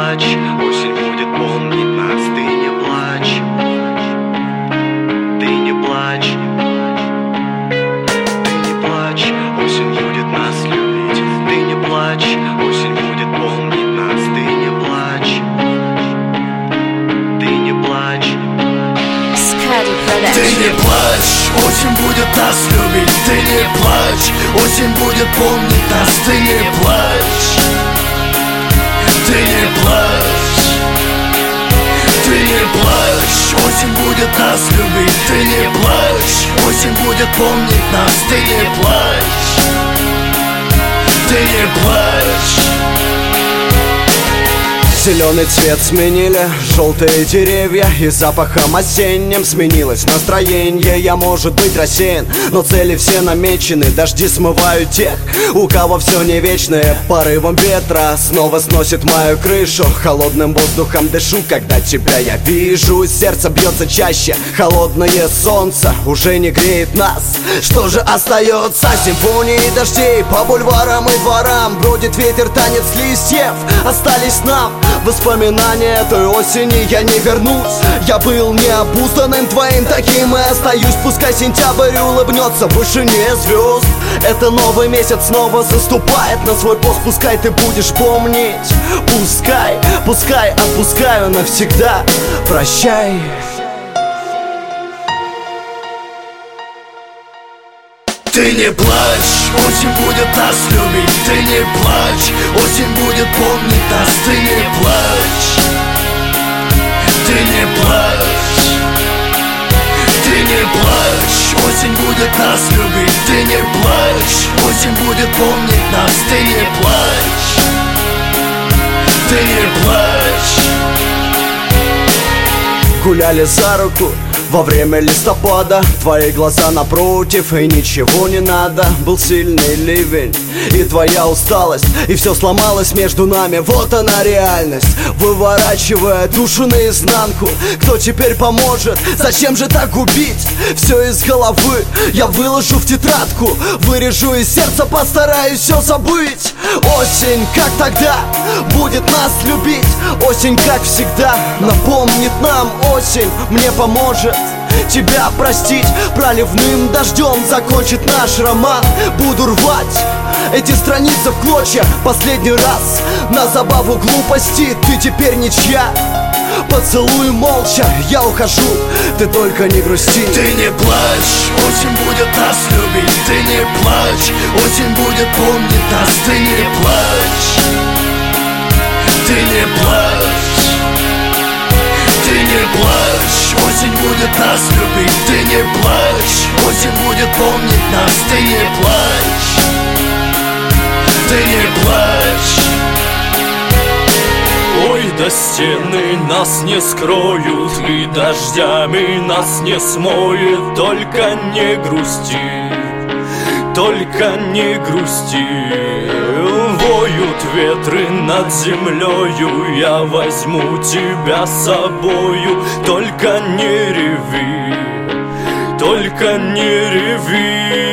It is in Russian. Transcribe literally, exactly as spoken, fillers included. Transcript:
плачь, осень будет помнить нас. Ты не плачь, ты не плачь, ты не плачь, осень будет нас любить. Ты не плачь, осень будет помнить нас. Ты не плачь, ты не плачь. Ты не плачь, осень будет нас любить. Ты не плачь, осень будет помнить нас. Ты не плачь, ты не плачь, ты не плачь, осень будет нас любить. Ты не плачь, осень будет помнить нас. Ты не плачь, ты не плачь. Зеленый цвет сменили желтые деревья, и запахом осенним сменилось настроение. Я, может быть, рассеян, но цели все намечены. Дожди смывают тех, у кого все не вечное. Порывом ветра снова сносит мою крышу. Холодным воздухом дышу, когда тебя я вижу. Сердце бьется чаще, холодное солнце уже не греет нас. Что же остается? Симфонии дождей по бульварам и дворам. Бродит ветер, танец листьев, остались нам воспоминания той осени. Я не вернусь, я был необузданным твоим таким и остаюсь. Пускай сентябрь улыбнется в вышине звезд. Это новый месяц снова заступает на свой пост. Пускай ты будешь помнить, пускай, пускай отпускаю навсегда. Прощай. Ты не плачь, осень будет нас любить. Ты не плачь, осень будет помнить нас. Ты не плачь, ты не плачь, ты не плачь, осень будет нас любить. Ты не плачь, осень будет помнить нас. Ты не плачь, ты не плачь. Гуляли за руку во время листопада, твои глаза напротив, и ничего не надо. Был сильный ливень и твоя усталость, и все сломалось между нами. Вот она реальность, выворачивая душу наизнанку. Кто теперь поможет? Зачем же так губить? Все из головы я выложу в тетрадку, вырежу из сердца, постараюсь все забыть. Осень, как тогда, будет нас любить. Осень, как всегда, напомнит нам. Осень мне поможет тебя простить. Проливным дождем закончит наш роман. Буду рвать эти страницы в клочья последний раз. На забаву глупости ты теперь ничья. Поцелуй молча, я ухожу, ты только не грусти. Ты не плачь, осень будет нас любить. Ты не плачь, осень будет помнить нас. Ты не плачь, ты не плачь, ты не плачь, осень будет нас любить. Ты не плачь, осень будет помнить нас. Ты не плачь, ты не плачь. Ой, да стены нас не скроют, и дождями нас не смоет. Только не грусти, только не грусти. Воют ветры над землею, я возьму тебя с собою. Только не реви, только не реви.